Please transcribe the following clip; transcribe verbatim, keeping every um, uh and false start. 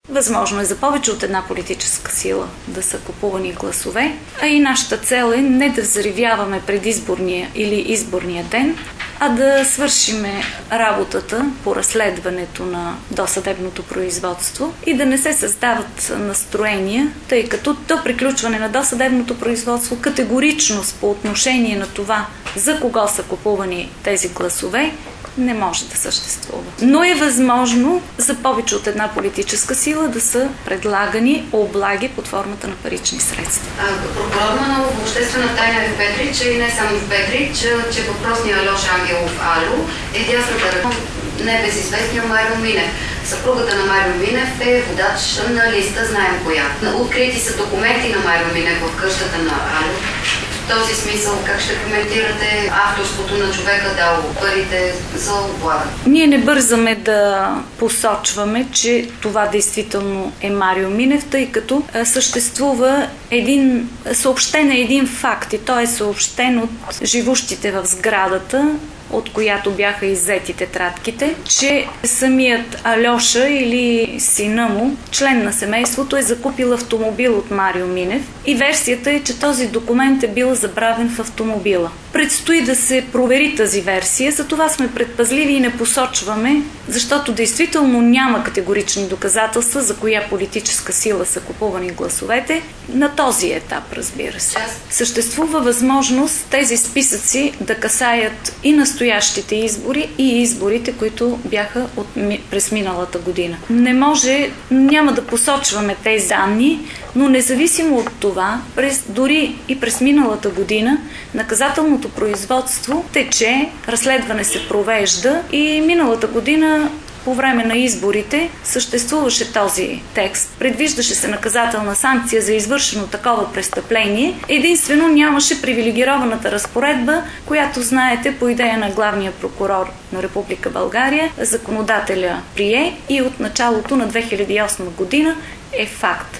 Възможно е за повече от една политическа сила да са купувани гласове, а и нашата цел е не да взривяваме предизборния или изборния ден, а да свършиме работата по разследването на досъдебното производство и да не се създават настроения, тъй като до приключване на досъдебното производство категоричност по отношение на това за кого са купувани тези гласове не може да съществува. Но е възможно за повече от една политическа сила да са предлагани облаги под формата на парични средства. Прокурор Манолов, обществена тайна е в Петрич и не само в Петрич, че въпросният Алеша Ангелов Ало е дясната ръка небезизвестния Марио Минев. Съпругата на Марио Минев е водач на листа, знаем коя. Открити са документи на Марио Минев в къщата на Ало. В този смисъл, как ще коментирате авторството на човека дал парите за облага? Ние не бързаме да посочваме, че това действително е Марио Минев, тъй като съществува един, съобщен е един факт и той е съобщен от живущите в сградата, от която бяха иззети тетрадките, че самият Алеша или сина му, член на семейството, е закупил автомобил от Марио Минев и версията е, че този документ е бил забравен в автомобила. Предстои да се провери тази версия, затова сме предпазливи и не посочваме, защото действително няма категорични доказателства за коя политическа сила са купувани гласовете на този етап, разбира се. Съществува възможност тези списъци да касаят и настоящите избори и изборите, които бяха от, през миналата година. Не може, няма да посочваме тези данни, но независимо от това, през, дори и през миналата година, наказателното производство тече, разследване се провежда и миналата година по време на изборите съществуваше този текст. Предвиждаше се наказателна санкция за извършено такова престъпление. Единствено нямаше привилегированата разпоредба, която, знаете, по идея на главния прокурор на Република България, законодателя прие и от началото на две хиляди и осма година е факт.